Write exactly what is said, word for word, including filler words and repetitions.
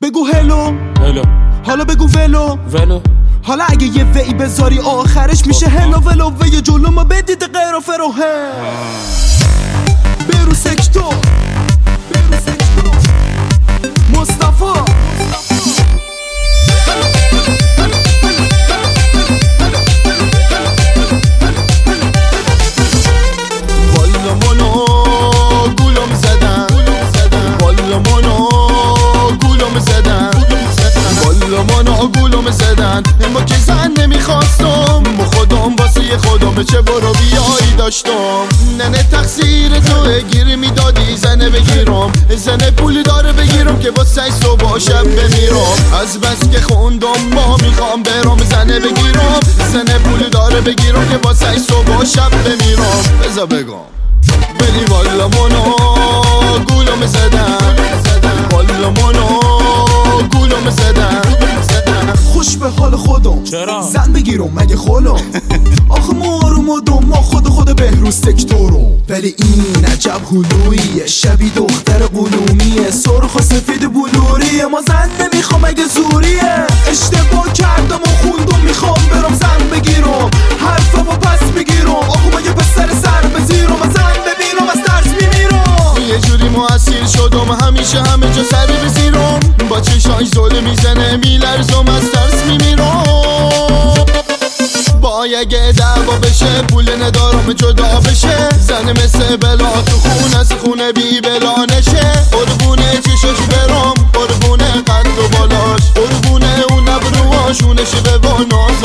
بگو هلو هلو حالا بگو ولو ولو حالا اگه یه وی بذاری آخرش میشه هلو ولو وی جلو ما بدید غیر و فرو هل برو سکتور برو سکتور مصطفی والا منو گولم زدن والا منو گولم زدن والا منو گولم زدن اما که زن نمیخواستم با خودم واسه خودم چه برو بیایی داشتم ننه تقصیر تو گیری میدادی زنه بگیرم زنه پول داره بگیرم که با سعی صبح شب بمیرم از بس که خوندم ما میخوام برم زنه بگیرم زنه پول داره بگیرم که با سعی صبح شب بمیرم بذار بگم ولی والا منو گولم زدن والا منو گولم زدن خوش به حال خودم چرا؟ زن بگیرم مگه خولم آخه ما رو مدام ما خود خود بهروز سکتورم ولی این عجب هلویه شبی دختر قلومیه سرخ و سفید بلوریه ما زن نمیخوام اگه زوریه اشتباه کردم و خوندم میخوام برم زن بگیرم حرفمو پس بگیرم آخه مگه پسر سر بزیرم از زن ببینم از ترس میمیرم یه جوری مؤثر شدم همیشه همه جا سر بزیرم با چشاش زل میزنه میلرزم از ترس میمیرم با اگه دعوا بشه پول ندارم جدا بشه زن مثل بلا تو خون از خونه بی بلا نشه قربونه چشاش برم قربونه قد و بالاش قربونه اون نبروهاشونش به باناش